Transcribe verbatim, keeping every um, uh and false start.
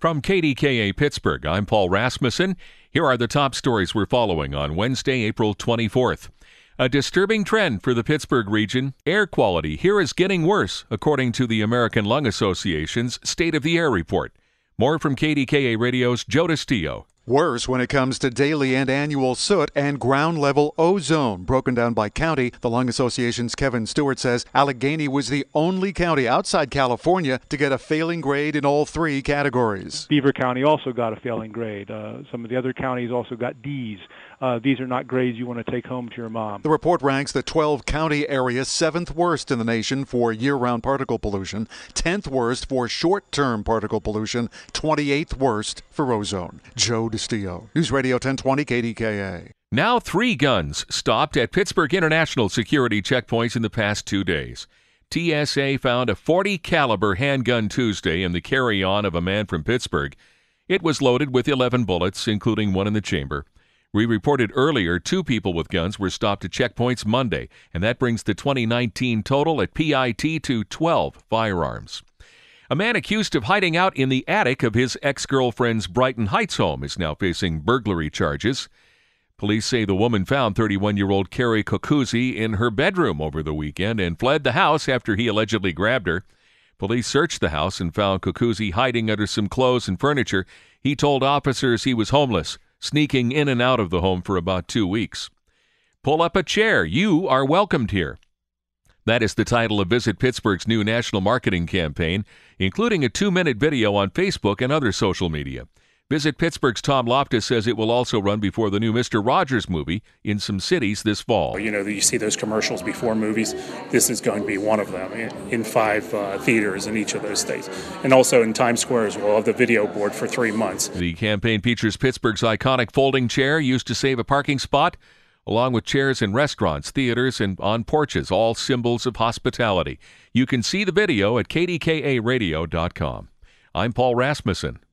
From K D K A Pittsburgh, I'm Paul Rasmussen. Here are the top stories we're following on Wednesday, April twenty-fourth. A disturbing trend for the Pittsburgh region. Air quality here is getting worse, according to the American Lung Association's State of the Air report. More from K D K A Radio's Joe DiStio. Worse when it comes to daily and annual soot and ground-level ozone. Broken down by county, the Lung Association's Kevin Stewart says Allegheny was the only county outside California to get a failing grade in all three categories. Beaver County also got a failing grade. Uh, some of the other counties also got D's. Uh, these are not grades you want to take home to your mom. The report ranks the twelve-county area seventh worst in the nation for year-round particle pollution, tenth worst for short-term particle pollution, twenty-eighth worst for ozone. Joe DiStio, News Radio ten twenty K D K A. Now three guns stopped at Pittsburgh International security checkpoints in the past two days. T S A found a forty caliber handgun Tuesday in the carry-on of a man from Pittsburgh. It was loaded with eleven bullets, including one in the chamber. We reported earlier two people with guns were stopped at checkpoints Monday, and that brings the twenty nineteen total at P I T to twelve firearms. A man accused of hiding out in the attic of his ex-girlfriend's Brighton Heights home is now facing burglary charges. Police say the woman found thirty-one-year-old Carrie Cocuzzi in her bedroom over the weekend and fled the house after he allegedly grabbed her. Police searched the house and found Cocuzzi hiding under some clothes and furniture. He told officers he was homeless, sneaking in and out of the home for about two weeks. Pull up a chair. You are welcomed here. That is the title of Visit Pittsburgh's new national marketing campaign, including a two-minute video on Facebook and other social media. Visit Pittsburgh's Tom Loftus says it will also run before the new Mister Rogers movie in some cities this fall. You know, you see those commercials before movies. This is going to be one of them in five uh, theaters in each of those states. And also in Times Square as well, have the video board for three months. The campaign features Pittsburgh's iconic folding chair used to save a parking spot, along with chairs in restaurants, theaters, and on porches, all symbols of hospitality. You can see the video at K D K A radio dot com. I'm Paul Rasmussen.